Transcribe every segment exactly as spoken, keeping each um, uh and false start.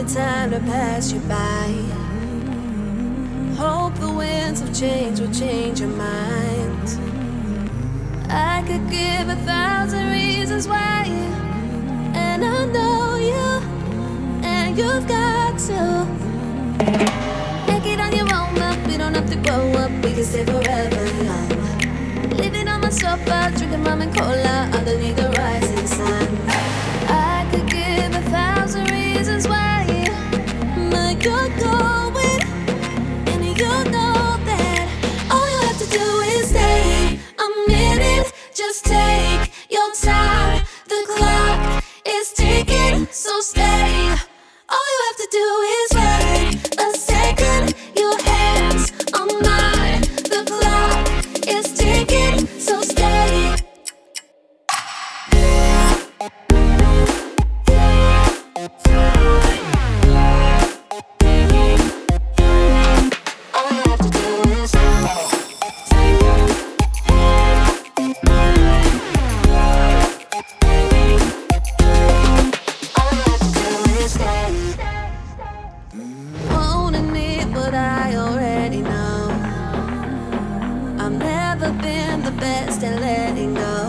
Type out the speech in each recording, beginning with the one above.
time to pass you by. Hope the winds of change will change your mind. I could give a thousand reasons why, and I know you, and you've got to make it on your own up. We don't have to grow up, we can stay forever young. Living on my sofa, drinking rum and cola underneath the rising sun. I could give a thousand reasons why, but you're going, and you know that all you have to do is stay a minute. Just take your time. The clock is ticking, so stay. All you have to do is wait a second. Your hands on mine. The clock is ticking, so stay. All you have to do is won't admit what I already know. I've never been the best at letting go.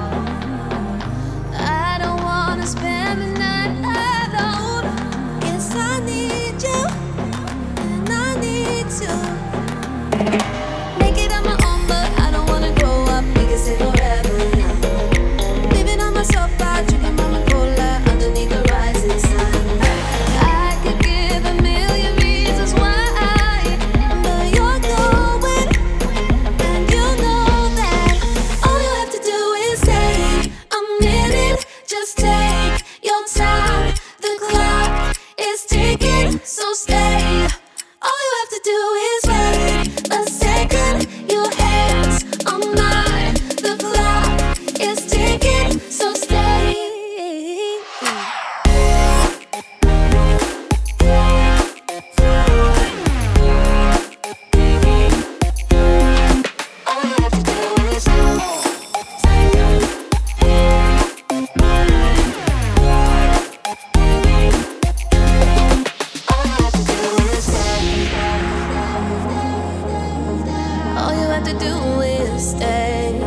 I don't wanna spend the night alone. Yes, I need you, and I need to make it on my own, but I don't wanna grow up. We can stay forever young. Living on my sofa, drinking mama cola underneath the rising sun. I could give a million reasons why, but you're going, and you know that all you have to do is take a minute. Just take your time. The clock is ticking, so stay. All you have to do is wait a second. Your hands on mine. The clock is ticking, so stay. All you have to do is All you have to do is stay.